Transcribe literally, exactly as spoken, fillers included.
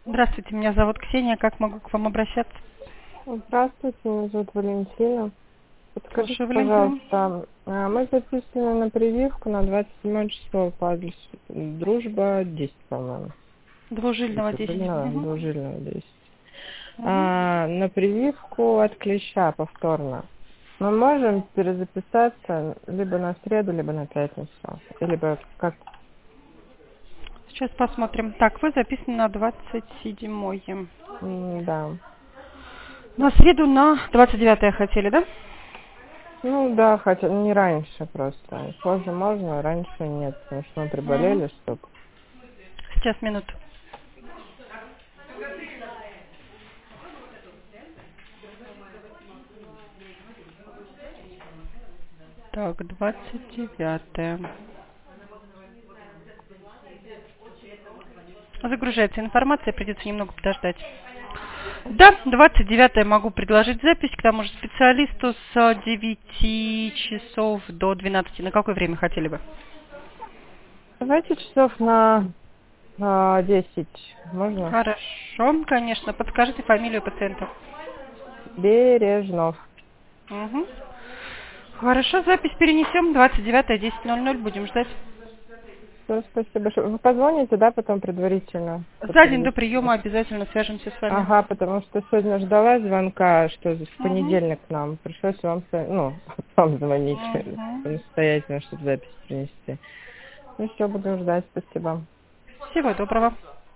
Здравствуйте, меня зовут Ксения. Как могу к вам обращаться? Здравствуйте, меня зовут Валентина. Подскажите, Слушаю, Валентина. пожалуйста, а, мы записаны на прививку на двадцать седьмое число по адресу Дружба десять, по-моему. Двужильного десять. Двужильного, Угу. двужильного десять. Угу. А, на прививку от клеща повторно. Мы можем перезаписаться либо на среду, либо на пятницу. Либо как... Сейчас посмотрим. Так, вы записаны на двадцать седьмое. м, Да. На среду на двадцать девятое хотели, да? Ну да, хотя не раньше просто. Позже можно, а раньше нет, потому что мы Угу. приболели, чтоб... Сейчас, минуту. Так, двадцать девятое. Загружается информация, придется немного подождать. Да, двадцать девятое могу предложить запись к тому же специалисту с девяти часов до двенадцати. На какое время хотели бы? Давайте часов на а, десять. Можно? Хорошо, конечно. Подскажите фамилию пациента. Бережнов. Угу. Хорошо, запись перенесем. двадцать девятое, десять ноль ноль. Будем ждать. Всё, спасибо большое. Вы позвоните, да, потом предварительно? За день до Подтвердите. приема обязательно свяжемся с вами. Ага, потому что сегодня ждала звонка, что в Угу. понедельник к нам. Пришлось вам, со- ну, вам звонить Угу. самостоятельно, чтобы запись принести. Ну все, будем ждать. Спасибо. Всего доброго.